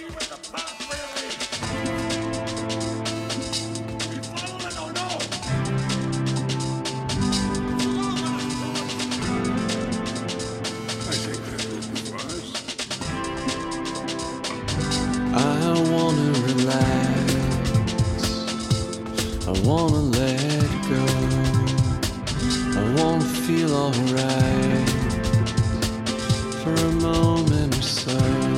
I wanna relax, I wanna let go, I wanna feel alright for a moment or so.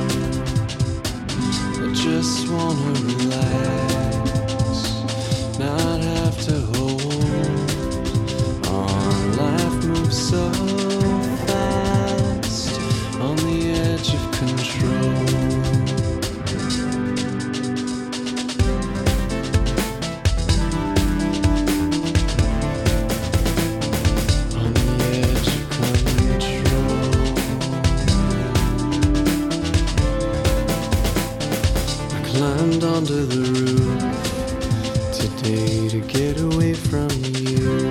I just wanna relax, not have to hold on. Life moves so fast, on the edge of control. Climbed onto the roof today to get away from you,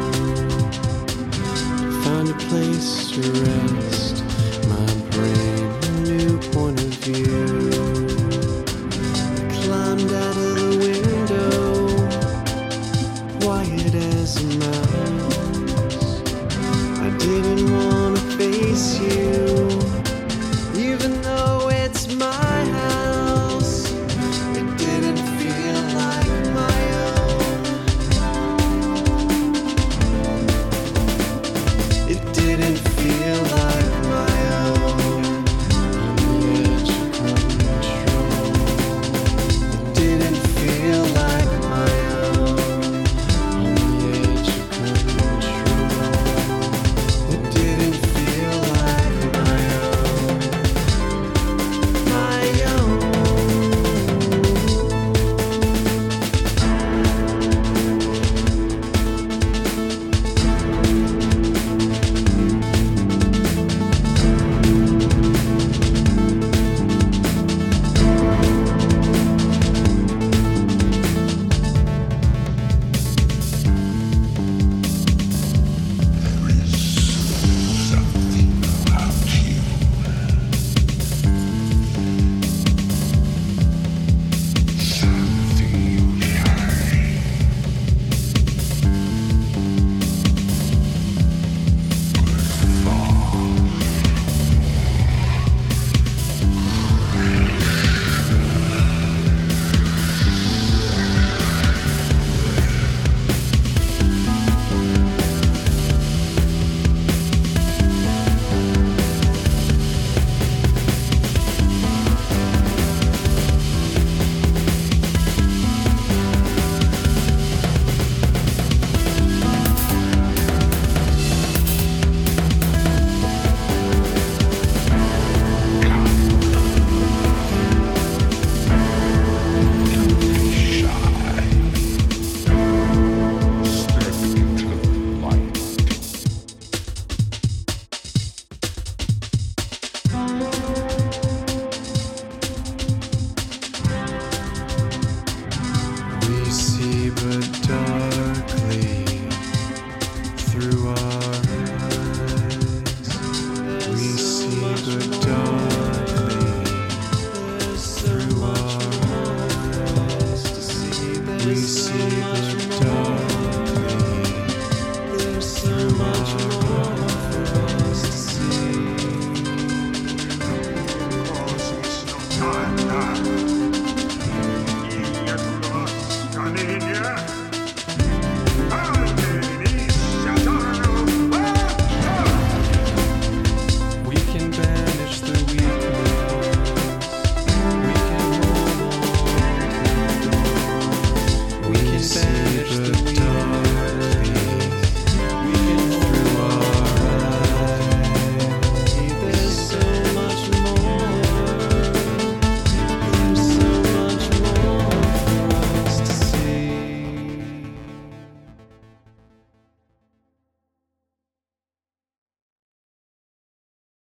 to find a place to rest my brain, a new point of view. I climbed out of the window, quiet as a mouse. I didn't want to face you, even though it's my house. It didn't feel like my own. It didn't feel like my own. On the edge of control. It didn't feel like my own. On the edge of control. It didn't feel like my own. My own. We see but darkly through our eyes. We see but darkly through our eyes. We see but darkly through our eyes.